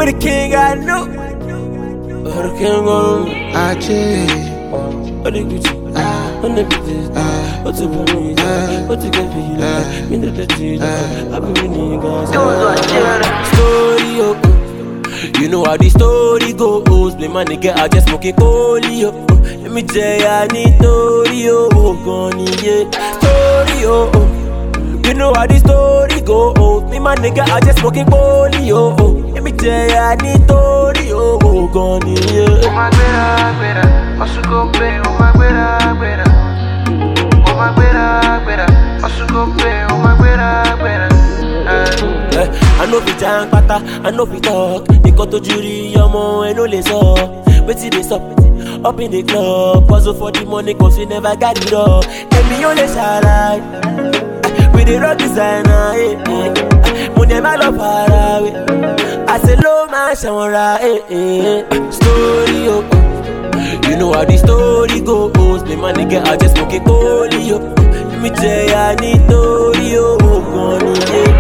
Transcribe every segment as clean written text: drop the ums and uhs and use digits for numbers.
with the king, I know. The king on what the Gucci, on the bitches, what's the money, what's the get for you, me the cheese, I've been winning guys. Story, you know how the story goes. Play my nigga, I just smoking poly, let me tell ya, I need story, gone, yeah. Story, you know how the story goes. Me, my nigga, I just smoking poly, let me tell ya, I need story, gone, yeah. Oh my gbera, hustle go pay. Oh my gbera, oh my gbera, hustle go pay. Oh my gbera. I know fi jang pata, I know fi talk. They got to jury, yomo, and no les up. Wait till they stop, up in the club. Puzzle for the money, cause we never got it all. Tell me on the shine, with the rock designer, money my love far away. I say low man, shamara, story, you know how the story goes. Me my nigga, I just smoke it poly, let me tell ya, I need story, gone, yeah.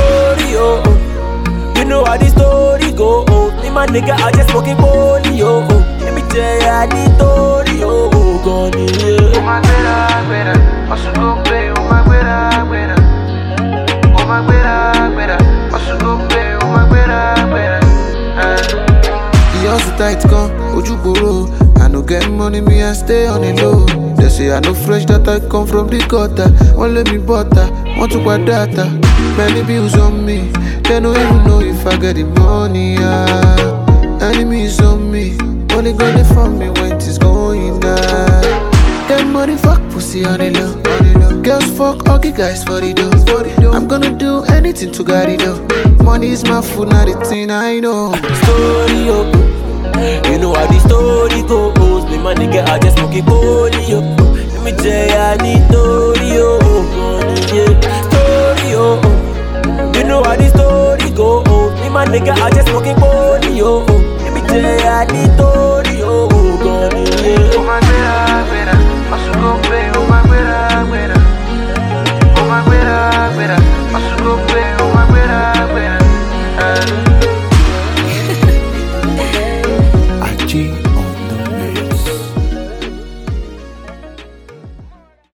You know how the story goes. Me my nigga, I just smoking poly, let me tell ya, I need story, gone, yeah. Oh my gbera, hustle go pay. Oh my gbera, oh my gbera, hustle go pay. Oh my gbera. The hustle tight come, Ojuboro. I no get money, me I stay on the low. They say I no fresh that I come from the gutter. Won't let me butter, want to buy data. Many bills on me, they don't even know if I get the money. Enemies on me, only gonna for me when it's going down. Them money fuck pussy on the low. Girls fuck ugly guys for the dough. I'm gonna do anything to get it though. Money is my food, not the thing I know. Story, you know how the story goes. Me my nigga, I just smoking poly, let me tell ya, I need story, yeah. Story, you know how the story goes. Me my nigga, I just smoking poly, let me tell ya, I need story.